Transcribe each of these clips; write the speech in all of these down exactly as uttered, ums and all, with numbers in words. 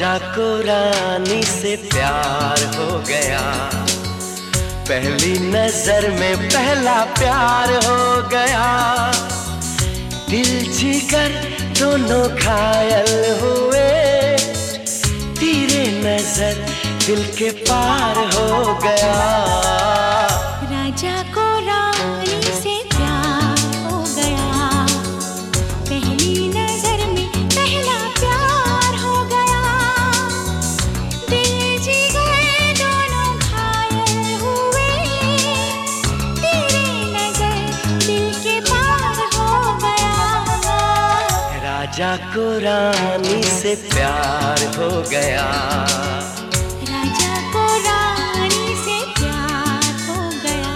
राजा को रानी से प्यार हो गया, पहली नजर में पहला प्यार हो गया। दिल जिगर दोनों घायल हुए, तेरे नजर दिल के पार हो गया। राजा को रानी से प्यार हो गया, पहली नजर में पहला प्यार हो गया। दिल जिगर दोनों घायल हुए, तेरी नजर दिल के पार हो गया। राजा को रानी से प्यार हो गया, राजा को रानी से प्यार हो गया।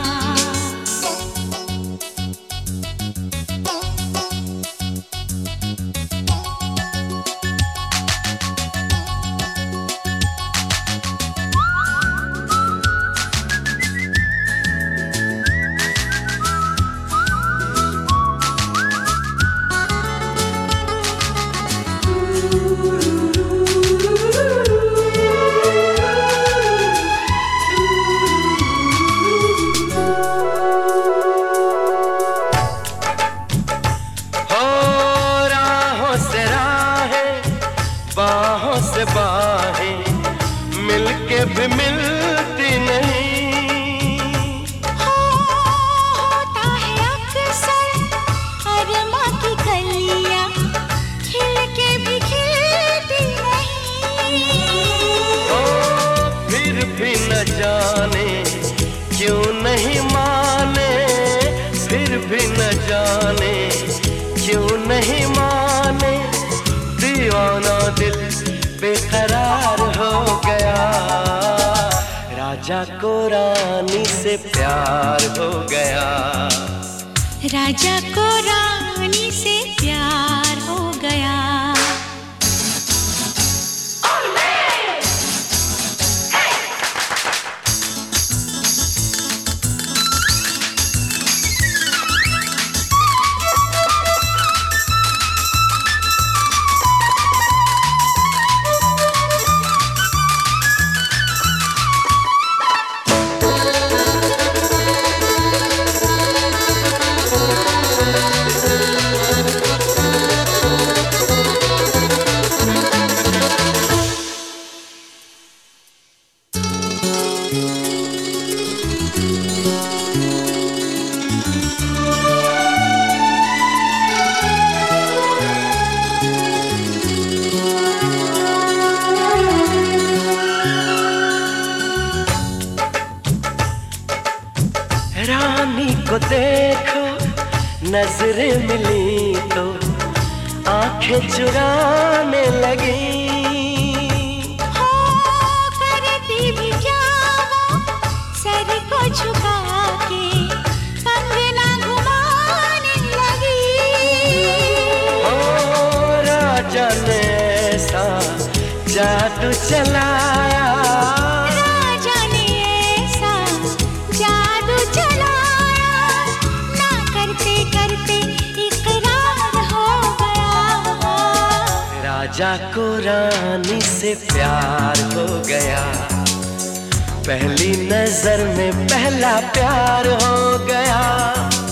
बाहों से बाहें मिलके भी मिलती नहीं। हो, होता है अक्सर अरमा की कलियां खिल के भी खिलती नहीं। ओ, फिर भी न जाने क्यों नहीं माने, फिर भी न जाने क्यों नहीं माने। दीवाना दिल बेकरार हो गया, राजा को रानी से प्यार हो गया, राजा को रानी से प्यार हो गया। रानी को देखो नजरें मिली तो आंखें चुराने लगी। हो, करती भी क्या वो सर को झुका के कंगना घुमाने लगी। ओ, राजा ने ऐसा जादू चलाया, राजा को रानी से प्यार हो गया, पहली नजर में पहला प्यार हो गया।